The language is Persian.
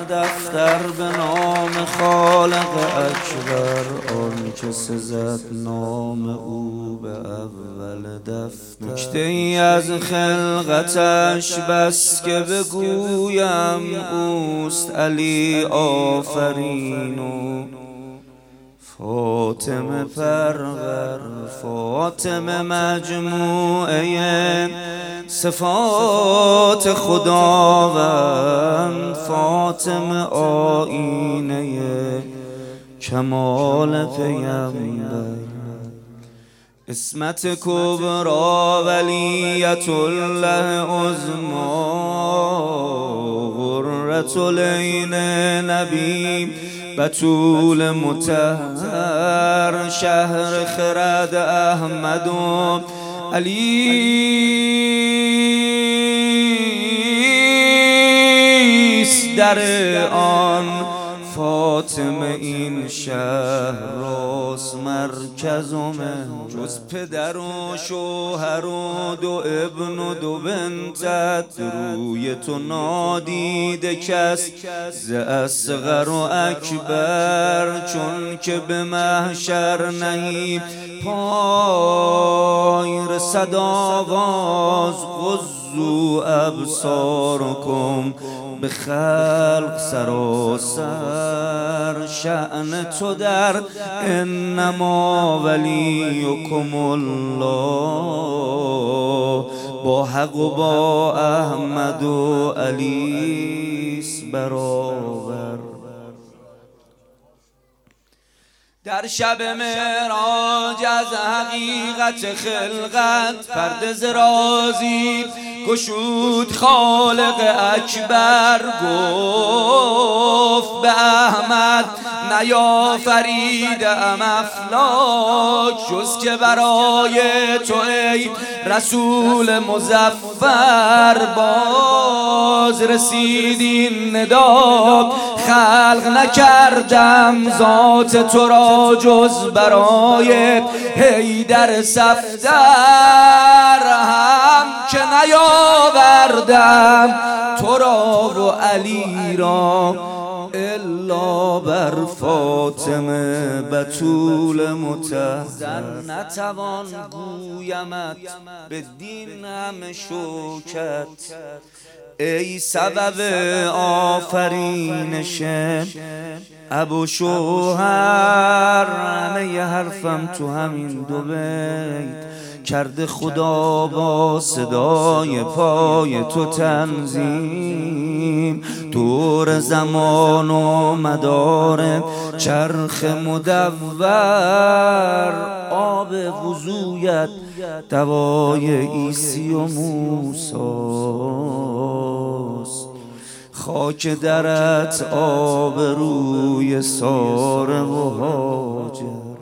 دفتر به نام خالق اکبر، آنچه سزد نام او به اول دفتر. نکته ای از خلقتش بس که بگویم، اوست علی آفرین و فاطمه پرور. فاطمه مجموعه صفات خداوند، فاطمه آیینه کمال پیامبر. اسمت کبرا ولیت الله عظما، غرة العین نبی بتول مطهر. شهر خرد احمد و علی در آن فاطمه این شهر راست مرکزمه. جز پدر و شوهر و دو ابن و دو بنتت، روی تو نادیده کس ز اصغر و اکبر. چون که به محشر نهی پای، رسد آواز غضوا ابصارکم به خلق سراسر. شأن تو در انما ولیکم الله، با حق و با احمد و علیس برابر. در شب معراج از حقیقت خلقت پرده ز رازی گشود خالق اکبر. گفت به احمد نیافریدم افلاک، جز که برای تو ای رسول مظفر. باز رسید این ندا خلق نکردم ذات تو را جز برای حیدر صفدر. هم که نیاوردم تو را و علی را الا بر فاطمه بتول مطهر. نتوان گویمت به دین همه شوکت، ای سبب آفرینش ابو شوهر. همه ی حرفم تو همین دو بیت کرده خدا با صدای پای تو تنظیم. دور زمان و مدار چرخ مدور، آب وضویت دوای عیسی و موسیٰست. خاک درت آب روی ساره و حاجر.